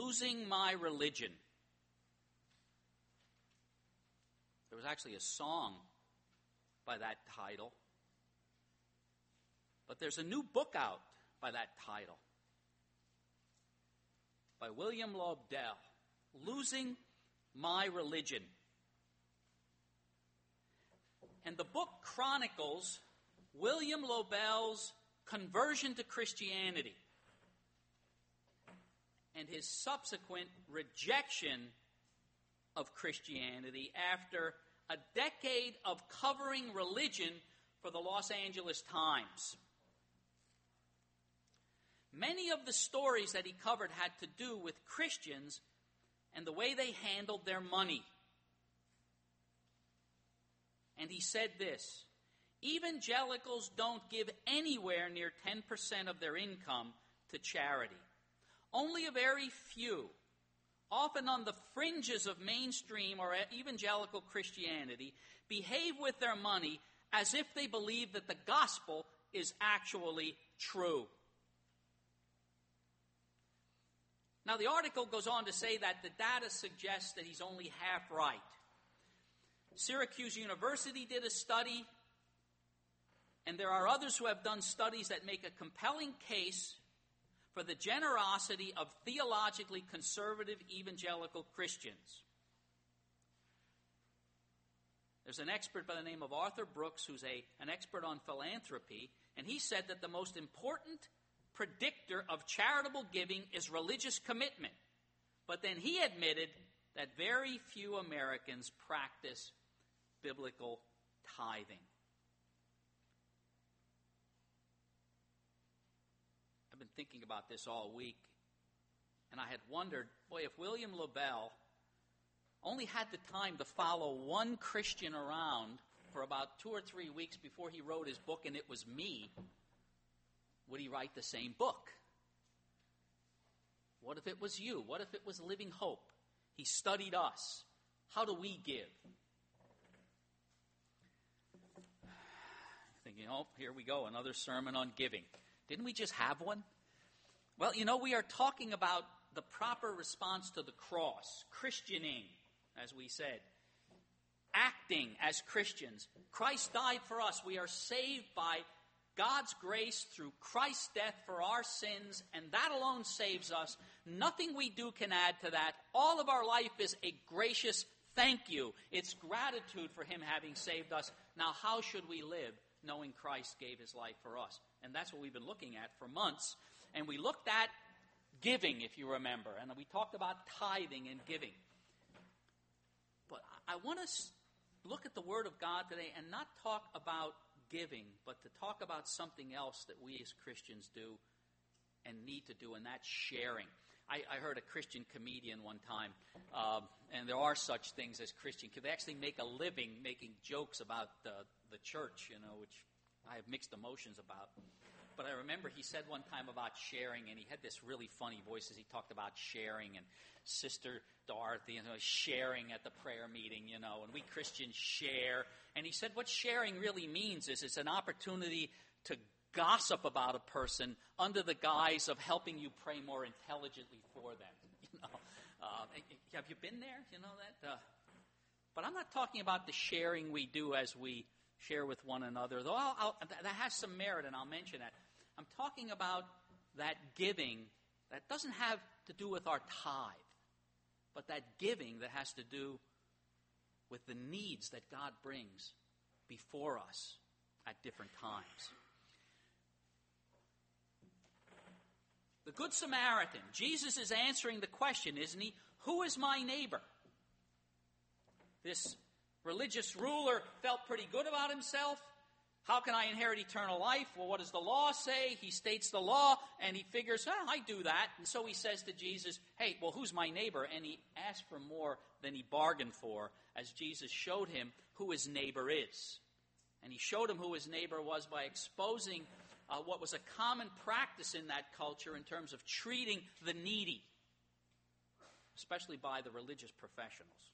Losing My Religion. There was actually a song by that title. But there's a new book out by that title, by William Lobdell, Losing My Religion. And the book chronicles William Lobdell's conversion to Christianity and his subsequent rejection of Christianity after a decade of covering religion for the Los Angeles Times. Many of the stories that he covered had to do with Christians and the way they handled their money. And he said this: evangelicals don't give anywhere near 10% of their income to charity. Only a very few, often on the fringes of mainstream or evangelical Christianity, behave with their money as if they believe that the gospel is actually true. Now, the article goes on to say that the data suggests that he's only half right. Syracuse University did a study, and there are others who have done studies that make a compelling case for the generosity of theologically conservative evangelical Christians. There's an expert by the name of Arthur Brooks who's an expert on philanthropy, and he said that the most important predictor of charitable giving is religious commitment. But then he admitted that very few Americans practice biblical tithing. I've been thinking about this all week, and I had wondered, boy, if William Lobdell only had the time to follow one Christian around for about 2 or 3 weeks before he wrote his book, and it was me, would he write the same book? What if it was you? What if it was Living Hope? He studied us. How do we give? Thinking, oh, here we go, another sermon on giving. Didn't we just have one? Well, we are talking about the proper response to the cross, Christianing, as we said, acting as Christians. Christ died for us. We are saved by God's grace through Christ's death for our sins, and that alone saves us. Nothing we do can add to that. All of our life is a gracious thank you. It's gratitude for Him having saved us. Now, how should we live knowing Christ gave His life for us? And that's what we've been looking at for months. And we looked at giving, if you remember, and we talked about tithing and giving. But I want to look at the Word of God today and not talk about giving, but to talk about something else that we as Christians do and need to do, and that's sharing. I heard a Christian comedian one time, and there are such things as Christian. They actually make a living making jokes about the church, which I have mixed emotions about. But I remember he said one time about sharing, and he had this really funny voice as he talked about sharing, and Sister Dorothy, sharing at the prayer meeting, and we Christians share. And he said what sharing really means is it's an opportunity to gossip about a person under the guise of helping you pray more intelligently for them. Have you been there? That. But I'm not talking about the sharing we do as we share with one another, though that has some merit, and I'll mention that. I'm talking about that giving that doesn't have to do with our tithe, but that giving that has to do with the needs that God brings before us at different times. The Good Samaritan, Jesus is answering the question, isn't he? Who is my neighbor? This religious ruler felt pretty good about himself. How can I inherit eternal life? Well, what does the law say? He states the law, and he figures, I do that. And so he says to Jesus, hey, well, who's my neighbor? And he asked for more than he bargained for, as Jesus showed him who his neighbor is. And he showed him who his neighbor was by exposing what was a common practice in that culture in terms of treating the needy, especially by the religious professionals.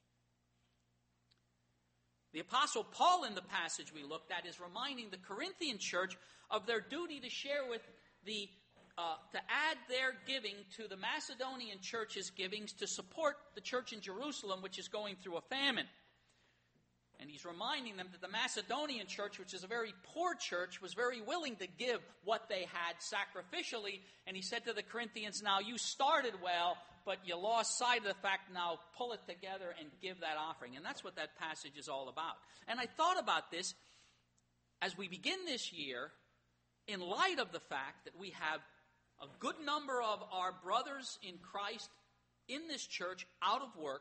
The Apostle Paul, in the passage we looked at, is reminding the Corinthian church of their duty to share with the to add their giving to the Macedonian church's givings to support the church in Jerusalem, which is going through a famine. And he's reminding them that the Macedonian church, which is a very poor church, was very willing to give what they had sacrificially. And he said to the Corinthians, now you started well, but you lost sight of the fact, now pull it together and give that offering. And that's what that passage is all about. And I thought about this as we begin this year, in light of the fact that we have a good number of our brothers in Christ in this church out of work.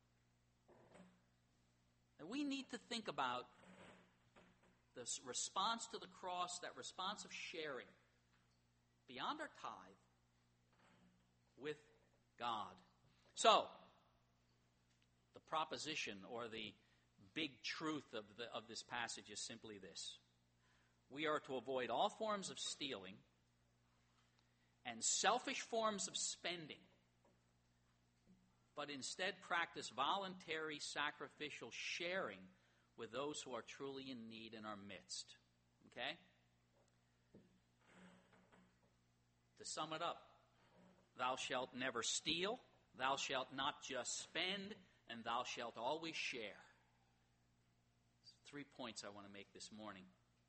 And we need to think about the response to the cross, that response of sharing beyond our tithe with God. So, the proposition or the big truth of this passage is simply this. We are to avoid all forms of stealing and selfish forms of spending, but instead practice voluntary sacrificial sharing with those who are truly in need in our midst. Okay? To sum it up, thou shalt never steal, thou shalt not just spend, and thou shalt always share. 3 points I want to make this morning.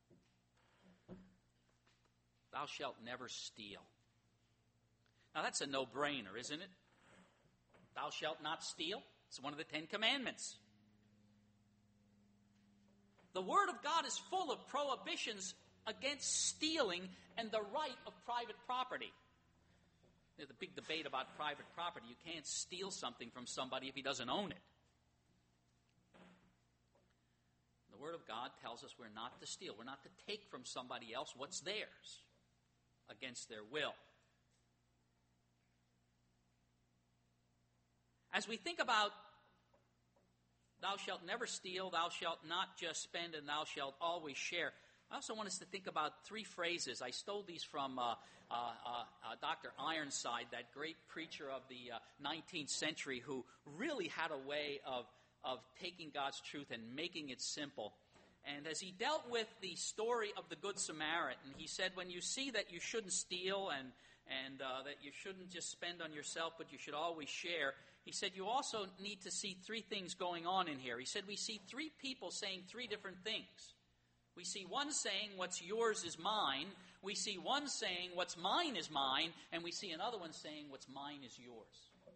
Thou shalt never steal. Now that's a no-brainer, isn't it? Thou shalt not steal. It's one of the 10 Commandments. The Word of God is full of prohibitions against stealing and the right of private property. There's a big debate about private property. You can't steal something from somebody if he doesn't own it. The Word of God tells us we're not to steal. We're not to take from somebody else what's theirs against their will. As we think about thou shalt never steal, thou shalt not just spend, and thou shalt always share, I also want us to think about 3 phrases. I stole these from Dr. Ironside, that great preacher of the 19th century who really had a way of taking God's truth and making it simple. And as he dealt with the story of the Good Samaritan, he said, when you see that you shouldn't steal and that you shouldn't just spend on yourself, but you should always share, he said you also need to see 3 things going on in here. He said we see 3 people saying 3 different things. We see one saying what's yours is mine. We see one saying what's mine is mine. And we see another one saying what's mine is yours.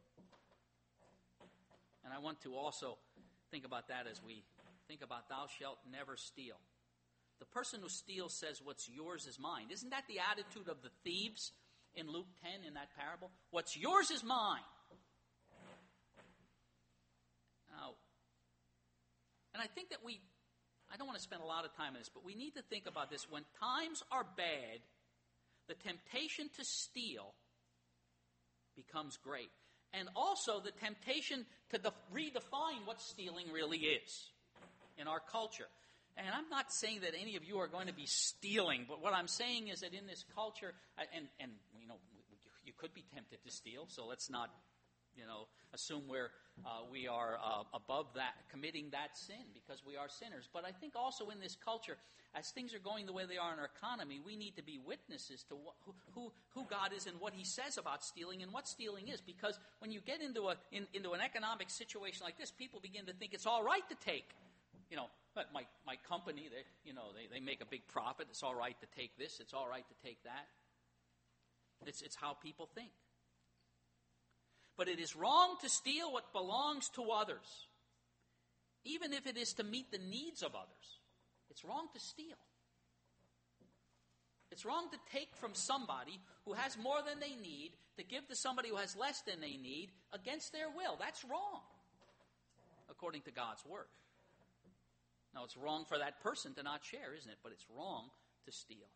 And I want to also think about that as we think about thou shalt never steal. The person who steals says what's yours is mine. Isn't that the attitude of the thieves in Luke 10 in that parable? What's yours is mine. Now, and I think that I don't want to spend a lot of time on this, but we need to think about this. When times are bad, the temptation to steal becomes great. And also the temptation to redefine what stealing really is in our culture. And I'm not saying that any of you are going to be stealing, but what I'm saying is that in this culture, and you know, you could be tempted to steal, so let's not, assume we are above that, committing that sin, because we are sinners. But I think also in this culture, as things are going the way they are in our economy, we need to be witnesses to who God is and what He says about stealing and what stealing is. Because when you get into an economic situation like this, people begin to think it's all right to take. But my company, they make a big profit. It's all right to take this. It's all right to take that. It's how people think. But it is wrong to steal what belongs to others, even if it is to meet the needs of others. It's wrong to steal. It's wrong to take from somebody who has more than they need to give to somebody who has less than they need against their will. That's wrong, according to God's Word. Now, it's wrong for that person to not share, isn't it? But it's wrong to steal.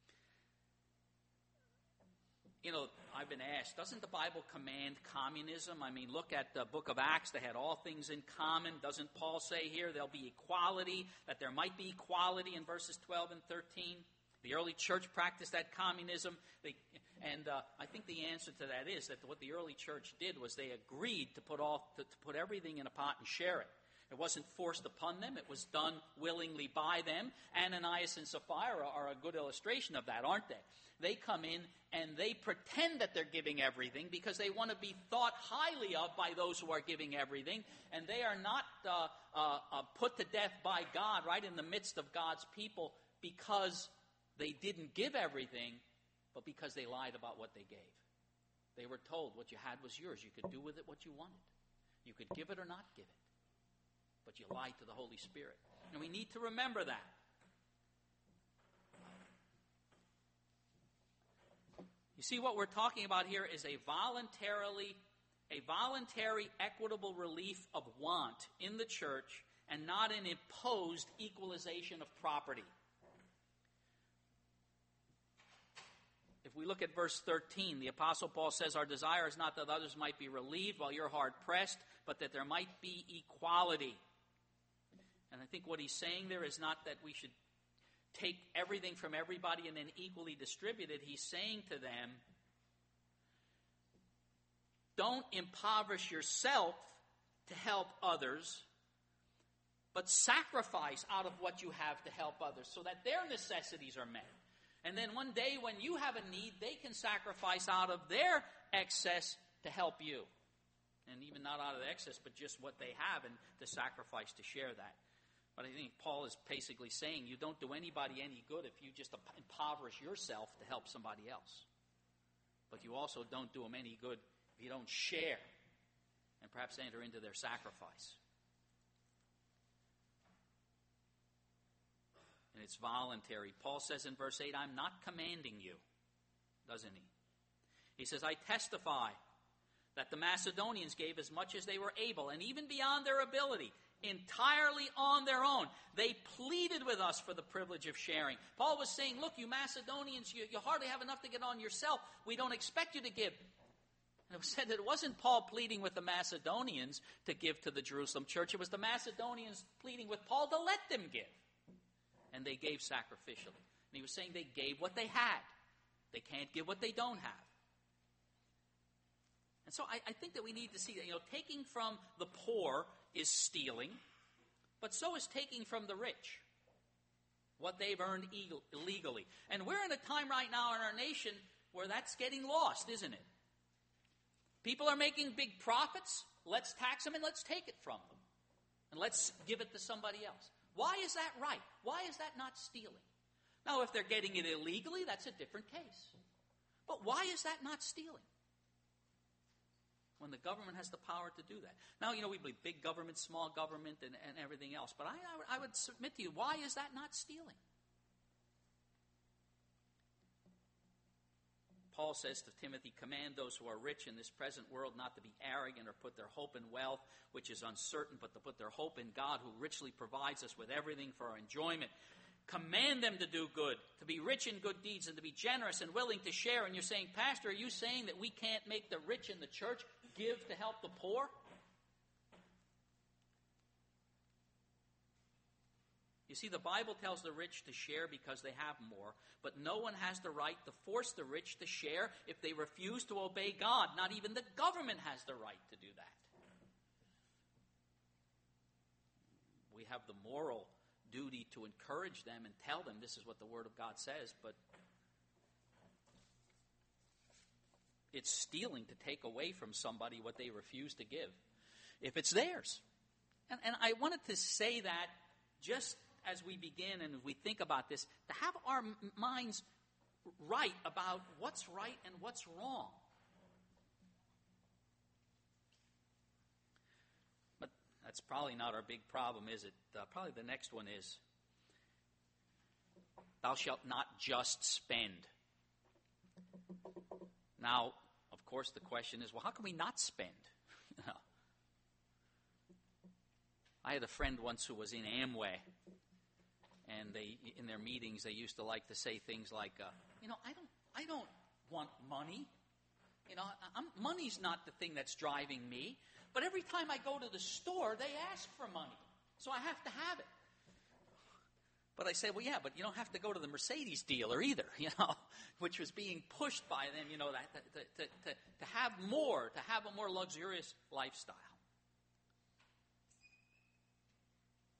I've been asked, doesn't the Bible command communism? I mean, look at the book of Acts. They had all things in common. Doesn't Paul say here there'll be equality, that there might be equality in verses 12 and 13? The early church practiced that communism. I think the answer to that is that what the early church did was they agreed to put everything in a pot and share it. It wasn't forced upon them. It was done willingly by them. Ananias and Sapphira are a good illustration of that, aren't they? They come in and they pretend that they're giving everything because they want to be thought highly of by those who are giving everything. And they are not put to death by God right in the midst of God's people because they didn't give everything, but because they lied about what they gave. They were told what you had was yours. You could do with it what you wanted. You could give it or not give it. But you lied to the Holy Spirit. And we need to remember that. You see, what we're talking about here is a voluntary, equitable relief of want in the church and not an imposed equalization of property. If we look at verse 13, the Apostle Paul says, our desire is not that others might be relieved while you're hard-pressed, but that there might be equality. And I think what he's saying there is not that we should take everything from everybody and then equally distribute it. He's saying to them, don't impoverish yourself to help others, but sacrifice out of what you have to help others so that their necessities are met. And then one day when you have a need, they can sacrifice out of their excess to help you. And even not out of the excess, but just what they have and to sacrifice to share that. But I think Paul is basically saying you don't do anybody any good if you just impoverish yourself to help somebody else. But you also don't do them any good if you don't share and perhaps enter into their sacrifice. And it's voluntary. Paul says in verse 8, I'm not commanding you, doesn't he? He says, I testify that the Macedonians gave as much as they were able, and even beyond their ability, entirely on their own. They pleaded with us for the privilege of sharing. Paul was saying, look, you Macedonians, you hardly have enough to get on yourself. We don't expect you to give. And it was said that it wasn't Paul pleading with the Macedonians to give to the Jerusalem church. It was the Macedonians pleading with Paul to let them give. And they gave sacrificially. And he was saying they gave what they had. They can't give what they don't have. And so I think that we need to see that, taking from the poor is stealing, but so is taking from the rich what they've earned illegally. And we're in a time right now in our nation where that's getting lost, isn't it? People are making big profits. Let's tax them and let's take it from them. And let's give it to somebody else. Why is that right? Why is that not stealing? Now, if they're getting it illegally, that's a different case. But why is that not stealing? When the government has the power to do that. Now, we believe big government, small government, and everything else. But I would submit to you, why is that not stealing? Paul says to Timothy, command those who are rich in this present world not to be arrogant or put their hope in wealth, which is uncertain, but to put their hope in God, who richly provides us with everything for our enjoyment. Command them to do good, to be rich in good deeds, and to be generous and willing to share. And you're saying, Pastor, are you saying that we can't make the rich in the church give to help the poor? You see, the Bible tells the rich to share because they have more, but no one has the right to force the rich to share if they refuse to obey God. Not even the government has the right to do that. We have the moral duty to encourage them and tell them this is what the Word of God says, but it's stealing to take away from somebody what they refuse to give, if it's theirs. And I wanted to say that just as we begin and we think about this, to have our minds right about what's right and what's wrong. But that's probably not our big problem, is it? Probably the next one is, thou shalt not just spend. Now, of course, the question is, well, how can we not spend? I had a friend once who was in Amway, and in their meetings, they used to like to say things like, I don't want money. Money's not the thing that's driving me. But every time I go to the store, they ask for money. So I have to have it. But I say, well, yeah, but you don't have to go to the Mercedes dealer either, which was being pushed by them, to have a more luxurious lifestyle.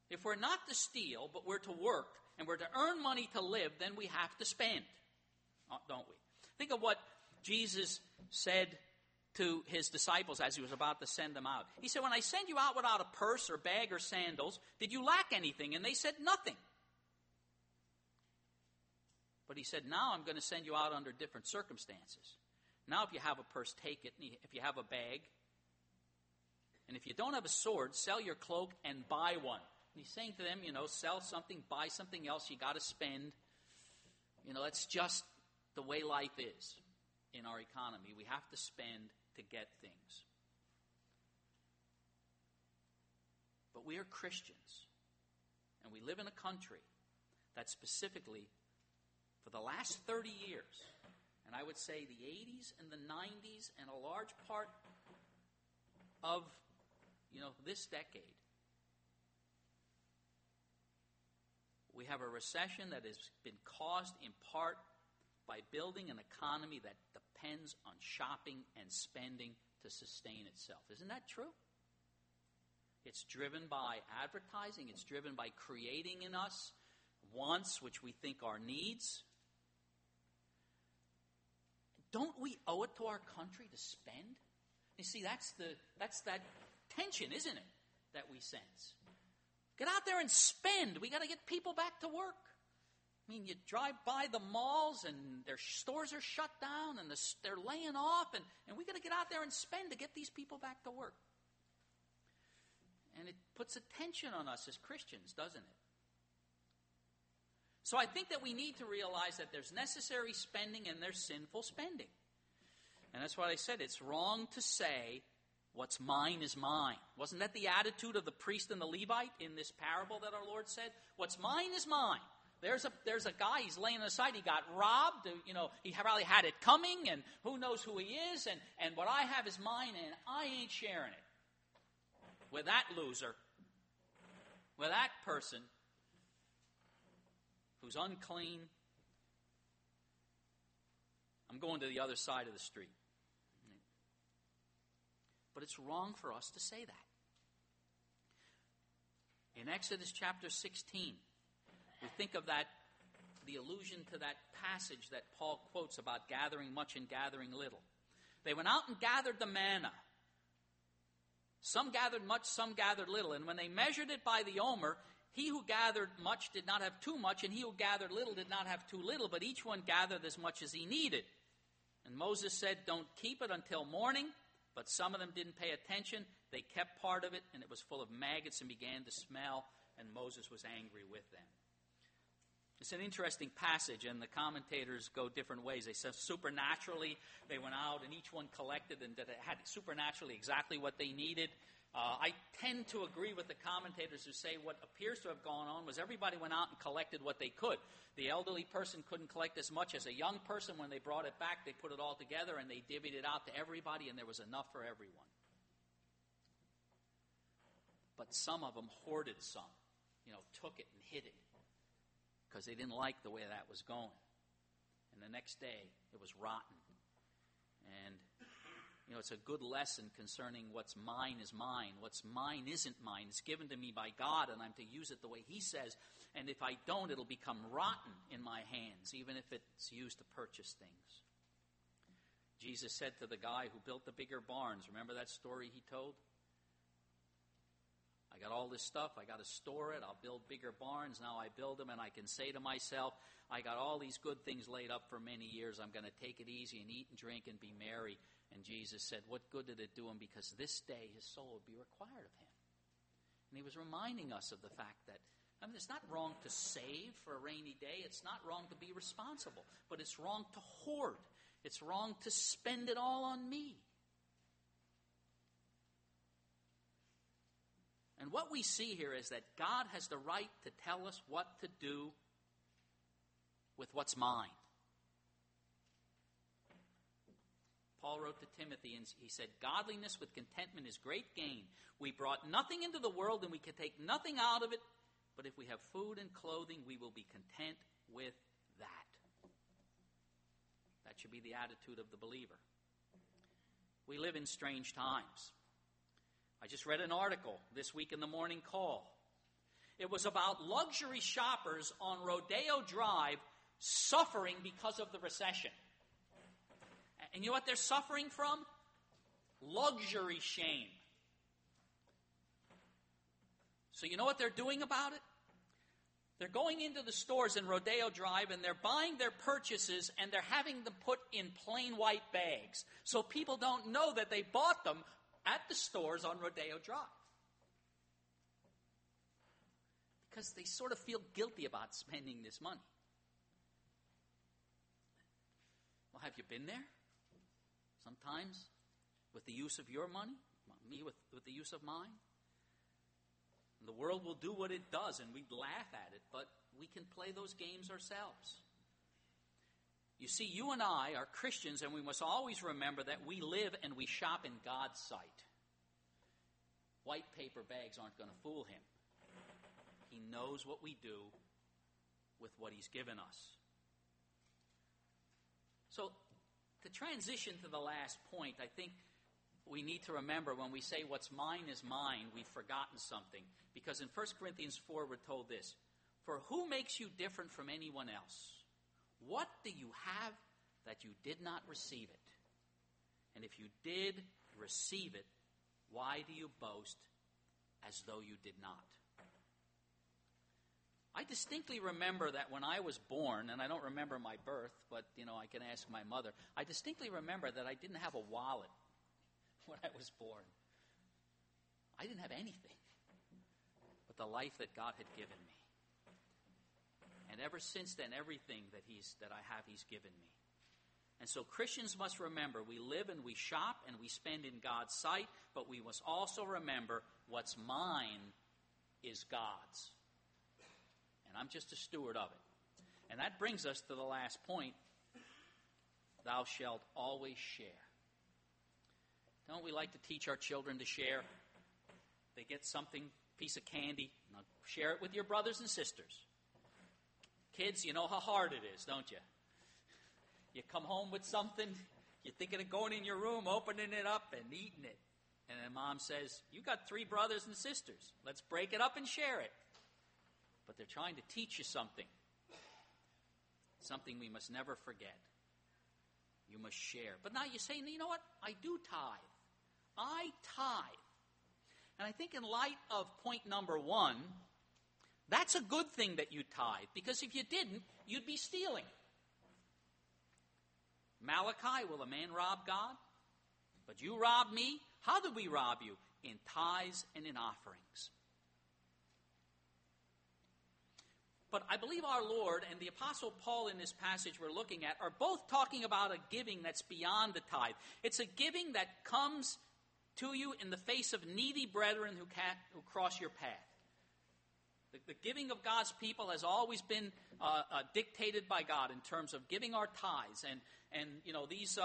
If we're not to steal, but we're to work, and we're to earn money to live, then we have to spend, don't we? Think of what Jesus said to his disciples as he was about to send them out. He said, when I send you out without a purse or bag or sandals, did you lack anything? And they said, nothing. But he said, now I'm going to send you out under different circumstances. Now if you have a purse, take it. And if you have a bag, and if you don't have a sword, sell your cloak and buy one. And he's saying to them, sell something, buy something else. You got to spend. That's just the way life is in our economy. We have to spend to get things. But we are Christians, and we live in a country that specifically, for the last 30 years, and I would say the 80s and the 90s and a large part of, this decade, we have a recession that has been caused in part by building an economy that depends on shopping and spending to sustain itself. Isn't that true? It's driven by advertising. It's driven by creating in us wants which we think are needs. Don't we owe it to our country to spend? You see, that's that tension, isn't it, that we sense. Get out there and spend. We got to get people back to work. I mean, you drive by the malls and their stores are shut down and they're laying off, and we got to get out there and spend to get these people back to work. And it puts a tension on us as Christians, doesn't it? So I think that we need to realize that there's necessary spending and there's sinful spending. And that's what I said. It's wrong to say, what's mine is mine. Wasn't that the attitude of the priest and the Levite in this parable that our Lord said? What's mine is mine. There's a guy, he's laying aside, he got robbed, he probably had it coming, and who knows who he is, and what I have is mine, and I ain't sharing it with that loser, with that person who's unclean. I'm going to the other side of the street. But it's wrong for us to say that. In Exodus chapter 16, we think of that, the allusion to that passage that Paul quotes about gathering much and gathering little. They went out and gathered the manna. Some gathered much, some gathered little. And when they measured it by the omer, he who gathered much did not have too much, and he who gathered little did not have too little, but each one gathered as much as he needed. And Moses said, don't keep it until morning. But some of them didn't pay attention. They kept part of it, and it was full of maggots and began to smell, and Moses was angry with them. It's an interesting passage, and the commentators go different ways. They say supernaturally they went out, and each one collected, and that it had supernaturally exactly what they needed. I tend to agree with the commentators who say what appears to have gone on was everybody went out and collected what they could. The elderly person couldn't collect as much as a young person. When they brought it back, they put it all together and they divvied it out to everybody, and there was enough for everyone. But some of them hoarded some, took it and hid it because they didn't like the way that was going. And the next day, it was rotten. And it's a good lesson concerning what's mine is mine. What's mine isn't mine. It's given to me by God, and I'm to use it the way He says. And if I don't, it'll become rotten in my hands, even if it's used to purchase things. Jesus said to the guy who built the bigger barns, remember that story he told? I got all this stuff. I got to store it. I'll build bigger barns. Now I build them, and I can say to myself, I got all these good things laid up for many years. I'm going to take it easy and eat and drink and be merry. And Jesus said, what good did it do him? Because this day his soul would be required of him. And he was reminding us of the fact that, it's not wrong to save for a rainy day. It's not wrong to be responsible. But it's wrong to hoard. It's wrong to spend it all on me. And what we see here is that God has the right to tell us what to do with what's mine. Paul wrote to Timothy, and he said, godliness with contentment is great gain. We brought nothing into the world, and we can take nothing out of it. But if we have food and clothing, we will be content with that. That should be the attitude of the believer. We live in strange times. I just read an article this week in the Morning Call. It was about luxury shoppers on Rodeo Drive suffering because of the recession. And you know what they're suffering from? Luxury shame. So you know what they're doing about it? They're going into the stores in Rodeo Drive and they're buying their purchases and they're having them put in plain white bags so people don't know that they bought them at the stores on Rodeo Drive. Because they sort of feel guilty about spending this money. Well, have you been there? Sometimes with the use of your money, me with the use of mine. The world will do what it does, and we laugh at it, but we can play those games ourselves. You see, you and I are Christians, and we must always remember that we live and we shop in God's sight. White paper bags aren't going to fool him. He knows what we do with what he's given us. So, to transition to the last point, I think we need to remember when we say what's mine is mine, we've forgotten something. Because in 1 Corinthians 4, we're told this: for who makes you different from anyone else? What do you have that you did not receive it? And if you did receive it, why do you boast as though you did not? I distinctly remember that when I was born, and I don't remember my birth, but, I can ask my mother. I distinctly remember that I didn't have a wallet when I was born. I didn't have anything but the life that God had given me. And ever since then, everything that I have, he's given me. And so Christians must remember, we live and we shop and we spend in God's sight, but we must also remember what's mine is God's. And I'm just a steward of it. And that brings us to the last point. Thou shalt always share. Don't we like to teach our children to share? They get something, piece of candy, share it with your brothers and sisters. Kids, you know how hard it is, don't you? You come home with something, you're thinking of going in your room, opening it up and eating it. And then mom says, you got 3 brothers and sisters. Let's break it up and share it. But they're trying to teach you something. Something we must never forget. You must share. But now you say, you know what? I do tithe. I tithe. And I think in light of point number 1, that's a good thing that you tithe. Because if you didn't, you'd be stealing. Malachi, will a man rob God? But you rob me. How do we rob you? In tithes and in offerings. But I believe our Lord and the Apostle Paul in this passage we're looking at are both talking about a giving that's beyond the tithe. It's a giving that comes to you in the face of needy brethren who cross your path. The giving of God's people has always been dictated by God in terms of giving our tithes. And these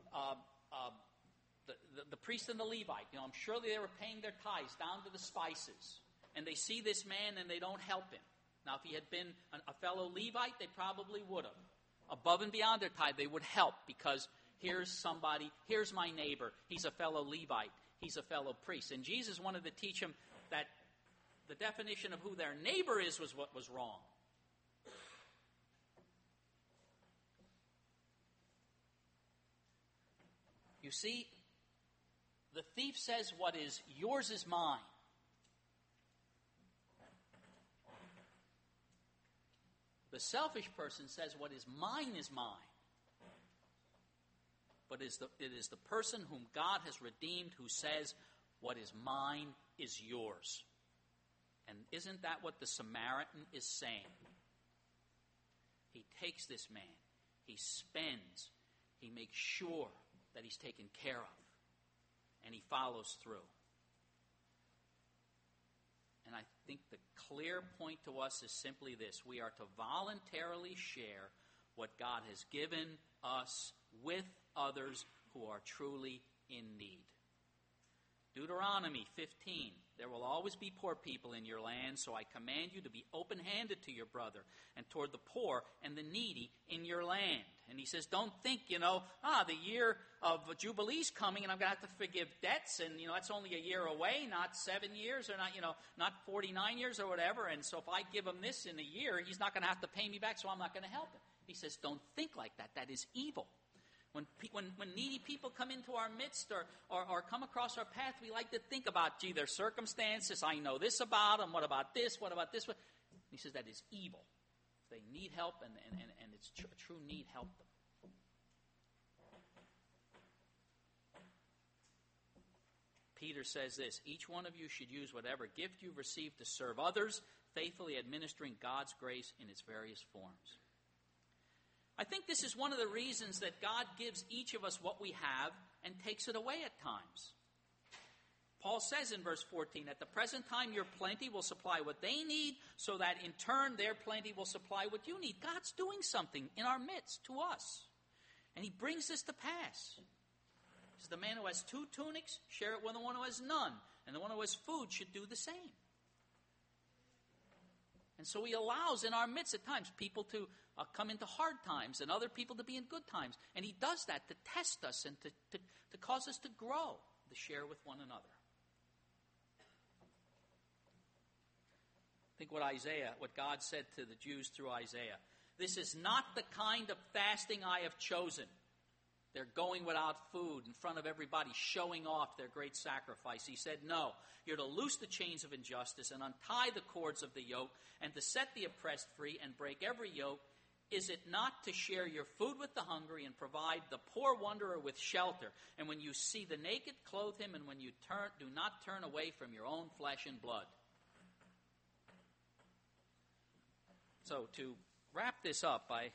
the priest and the Levite, I'm sure they were paying their tithes down to the spices. And they see this man and they don't help him. Now, if he had been a fellow Levite, they probably would have. Above and beyond their tithe, they would help because here's somebody, here's my neighbor. He's a fellow Levite. He's a fellow priest. And Jesus wanted to teach them that the definition of who their neighbor is was what was wrong. You see, the thief says what is yours is mine. The selfish person says what is mine is mine. But it is the person whom God has redeemed who says what is mine is yours. And isn't that what the Samaritan is saying? He takes this man, he spends, he makes sure that he's taken care of, and he follows through. And I think the clear point to us is simply this: we are to voluntarily share what God has given us with others who are truly in need. Deuteronomy 15, there will always be poor people in your land, so I command you to be open-handed to your brother and toward the poor and the needy in your land. And he says, don't think, the year of Jubilee's coming and I'm going to have to forgive debts. And, that's only a year away, not 7 years or not 49 years or whatever. And so if I give him this in a year, he's not going to have to pay me back, so I'm not going to help him. He says, don't think like that. That is evil. When needy people come into our midst or come across our path, we like to think about, their circumstances. I know this about them. What about this? What about this? He says that is evil. If they need help and it's a true need, help them. Peter says this, each one of you should use whatever gift you've received to serve others, faithfully administering God's grace in its various forms. I think this is one of the reasons that God gives each of us what we have and takes it away at times. Paul says in verse 14, at the present time your plenty will supply what they need, so that in turn their plenty will supply what you need. God's doing something in our midst to us. And he brings this to pass. He says, the man who has 2 tunics, share it with the one who has none. And the one who has food should do the same. And so he allows in our midst at times people to come into hard times and other people to be in good times. And he does that to test us and to cause us to grow, to share with one another. Think what God said to the Jews through Isaiah. This is not the kind of fasting I have chosen. They're going without food in front of everybody, showing off their great sacrifice. He said, no, you're to loose the chains of injustice and untie the cords of the yoke and to set the oppressed free and break every yoke. Is it not to share your food with the hungry and provide the poor wanderer with shelter? And when you see the naked, clothe him, and when you do not turn away from your own flesh and blood. So to wrap this up, I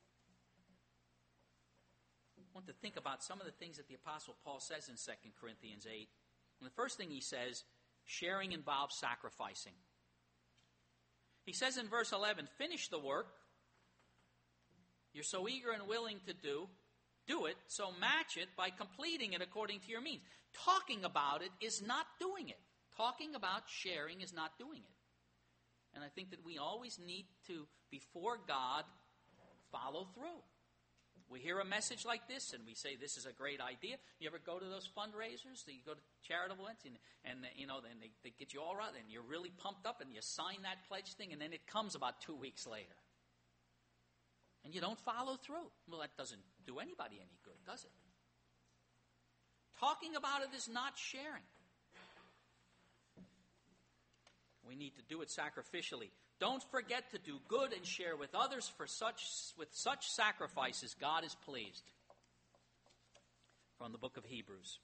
want to think about some of the things that the Apostle Paul says in 2 Corinthians 8. And the first thing he says, sharing involves sacrificing. He says in verse 11, finish the work. You're so eager and willing to do it, so match it by completing it according to your means. Talking about it is not doing it. Talking about sharing is not doing it. And I think that we always need to, before God, follow through. We hear a message like this and we say this is a great idea. You ever go to those fundraisers? You go to charitable events and then they get you all right and you're really pumped up and you sign that pledge thing and then it comes about 2 weeks later. And you don't follow through. Well, that doesn't do anybody any good, does it? Talking about it is not sharing. We need to do it sacrificially. Don't forget to do good and share with others, for with such sacrifices God is pleased. From the book of Hebrews.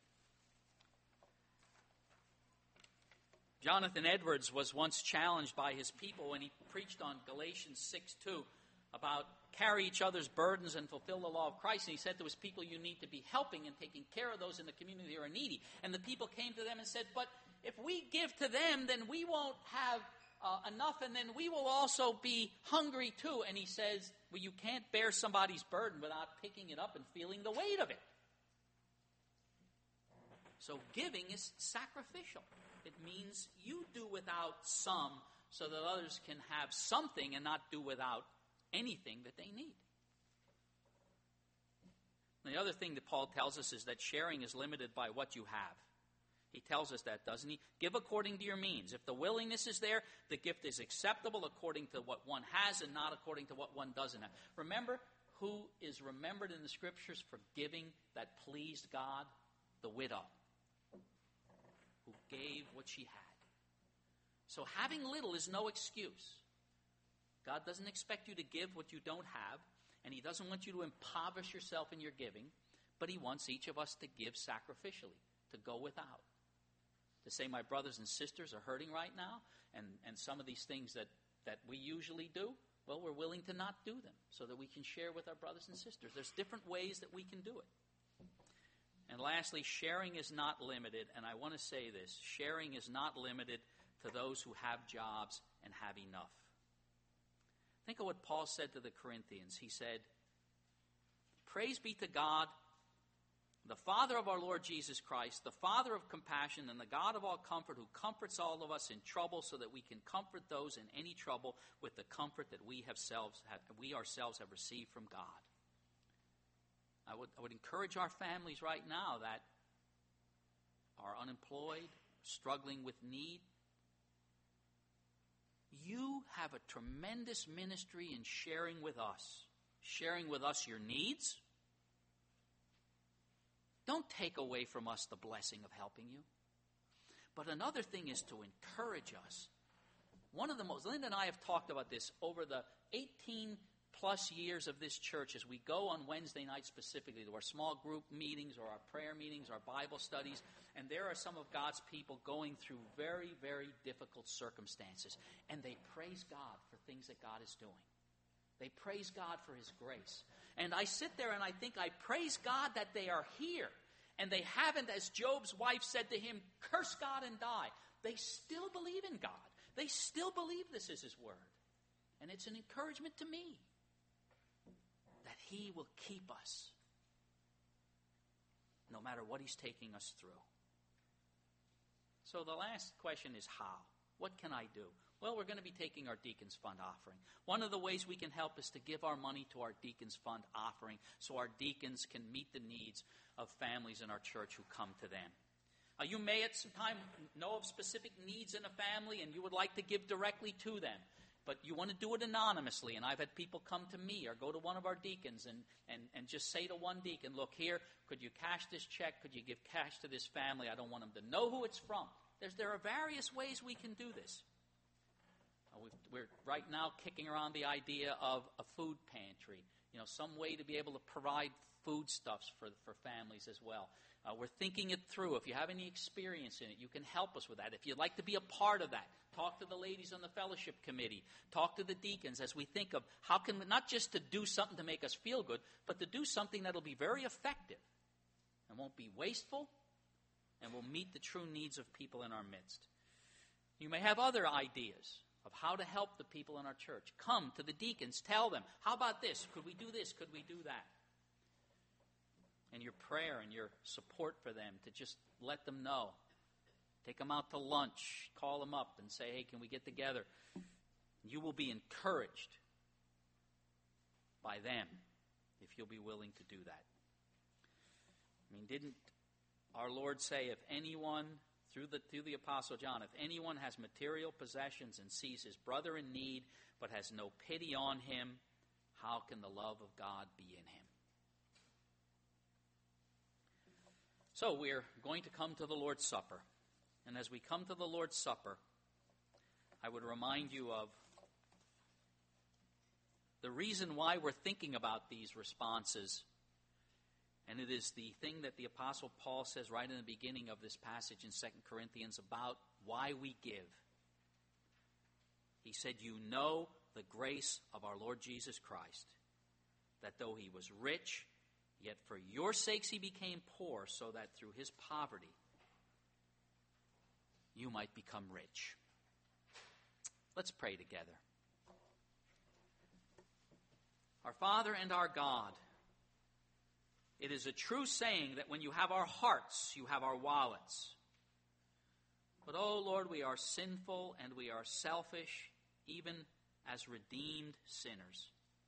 Jonathan Edwards was once challenged by his people when he preached on Galatians 6:2 about carry each other's burdens and fulfill the law of Christ. And he said to his people, you need to be helping and taking care of those in the community who are needy. And the people came to them and said, but if we give to them, then we won't have enough, and then we will also be hungry too. And he says, well, you can't bear somebody's burden without picking it up and feeling the weight of it. So giving is sacrificial. It means you do without some so that others can have something and not do without anything that they need. And the other thing that Paul tells us is that sharing is limited by what you have. He tells us that, doesn't he? Give according to your means. If the willingness is there, the gift is acceptable according to what one has and not according to what one doesn't have. Remember who is remembered in the Scriptures for giving that pleased God? The widow who gave what she had. So having little is no excuse. God doesn't expect you to give what you don't have, and he doesn't want you to impoverish yourself in your giving, but he wants each of us to give sacrificially, to go without. To say my brothers and sisters are hurting right now, and some of these things that we usually do, well, we're willing to not do them so that we can share with our brothers and sisters. There's different ways that we can do it. And lastly, sharing is not limited, and I want to say this, sharing is not limited to those who have jobs and have enough. Think of what Paul said to the Corinthians. He said, praise be to God, the Father of our Lord Jesus Christ, the Father of compassion and the God of all comfort, who comforts all of us in trouble so that we can comfort those in any trouble with the comfort that we ourselves have received from God. I would encourage our families right now that are unemployed, struggling with need. You have a tremendous ministry in sharing with us your needs. Don't take away from us the blessing of helping you. But another thing is to encourage us. Linda and I have talked about this over the 18 plus years of this church as we go on Wednesday night specifically to our small group meetings or our prayer meetings, our Bible studies, and there are some of God's people going through very, very difficult circumstances, and they praise God for things that God is doing. They praise God for His grace. And I sit there and I think, I praise God that they are here, and they haven't, as Job's wife said to him, curse God and die. They still believe in God. They still believe this is His word. And it's an encouragement to me that He will keep us no matter what He's taking us through. So the last question is how? What can I do? Well, we're going to be taking our Deacons Fund offering. One of the ways we can help is to give our money to our Deacons Fund offering so our deacons can meet the needs of families in our church who come to them. You may at some time know of specific needs in a family and you would like to give directly to them. But you want to do it anonymously. And I've had people come to me or go to one of our deacons and just say to one deacon, look here, could you cash this check? Could you give cash to this family? I don't want them to know who it's from. There are various ways we can do this. We're right now kicking around the idea of a food pantry, some way to be able to provide foodstuffs for families as well. We're thinking it through. If you have any experience in it, you can help us with that. If you'd like to be a part of that, talk to the ladies on the fellowship committee. Talk to the deacons as we think of how can we, not just to do something to make us feel good, but to do something that will be very effective and won't be wasteful and will meet the true needs of people in our midst. You may have other ideas of how to help the people in our church. Come to the deacons. Tell them, how about this? Could we do this? Could we do that? And your prayer and your support for them to just let them know. Take them out to lunch. Call them up and say, hey, can we get together? You will be encouraged by them if you'll be willing to do that. Didn't our Lord say, if anyone, through the Apostle John, if anyone has material possessions and sees his brother in need but has no pity on him, how can the love of God be in him? So we're going to come to the Lord's Supper. And as we come to the Lord's Supper, I would remind you of the reason why we're thinking about these responses. And it is the thing that the Apostle Paul says right in the beginning of this passage in 2 Corinthians about why we give. He said, you know the grace of our Lord Jesus Christ, that though He was rich, yet for your sakes He became poor, so that through His poverty you might become rich. Let's pray together. Our Father and our God, it is a true saying that when you have our hearts, you have our wallets. But, oh Lord, we are sinful and we are selfish, even as redeemed sinners.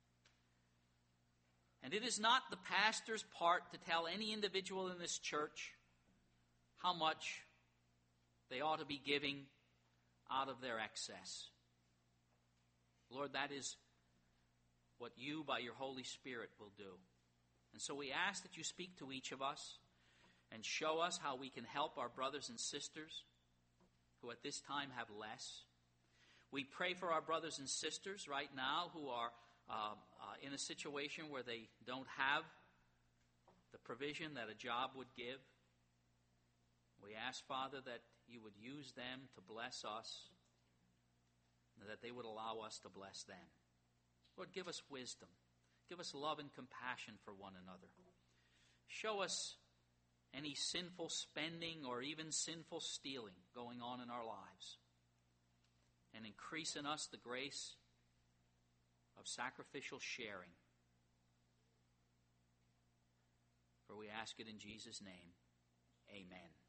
And it is not the pastor's part to tell any individual in this church how much they ought to be giving out of their excess. Lord, that is what you, by your Holy Spirit, will do. And so we ask that you speak to each of us and show us how we can help our brothers and sisters who at this time have less. We pray for our brothers and sisters right now who are in a situation where they don't have the provision that a job would give. We ask, Father, that you would use them to bless us, and that they would allow us to bless them. Lord, give us wisdom. Give us love and compassion for one another. Show us any sinful spending or even sinful stealing going on in our lives. And increase in us the grace of sacrificial sharing. For we ask it in Jesus' name. Amen.